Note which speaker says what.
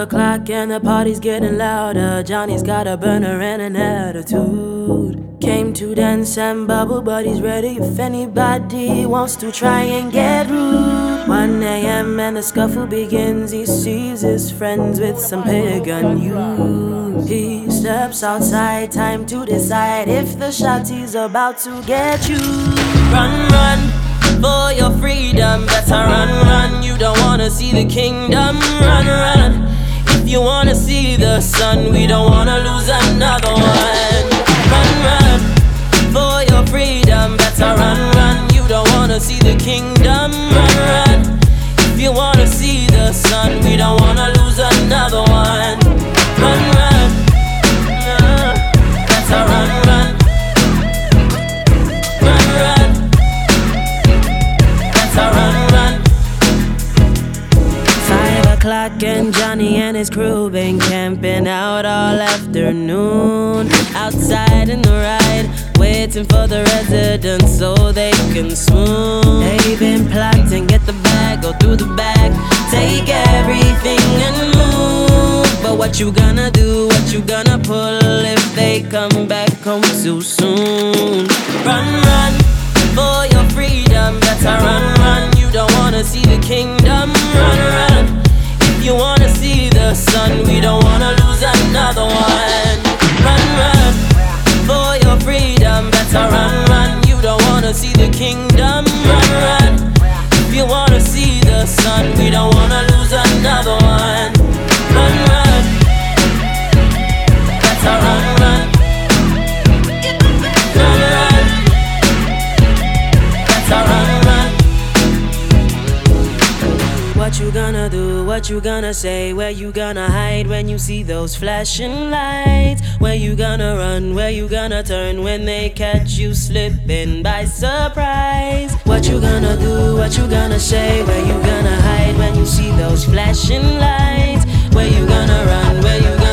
Speaker 1: o'clock and the party's getting louder. Johnny's got a burner and an attitude. Came to dance and bubble, but he's ready if anybody wants to try and get rude. 1 a.m. and the scuffle begins. He sees his friends with some pagan youth. He steps outside, time to decide if the shotty's about to get you. Run, run for your freedom, better run, run. You don't wanna see the kingdom. Run, run if you wanna see the sun. We don't wanna lose another one. Run, run for your freedom, better run, run. You don't wanna see the kingdom. Run, run if you wanna see the sun. We don't wanna lose another one. Run, run, better run, run. Run, run, better run, run. 5 o'clock and Johnny and his crew been camping out all afternoon. Outside in the ride, waiting for the residents so they can swoon. They've been plotting, get the bag, go through the bag, take everything and move. But what you gonna do, what you gonna pull if they come back home too soon? Run, run for your freedom, better run, run. You don't wanna see the kingdom. Run, run if you wanna see the sun. We don't wanna lose another one. Run, run for your freedom, better run, run. You don't wanna see the kingdom. Run, run if you wanna see the sun. We don't wanna lose another one. Run, run, better run, run. Run, run, better run, run. What you gonna do, what you gonna say, where you gonna hide when you see those flashing lights? Where you gonna run, where you gonna turn when they catch you slipping by surprise? What you gonna do, what you gonna say, where you gonna hide when you see those flashing lights? Where you gonna run, where you gonna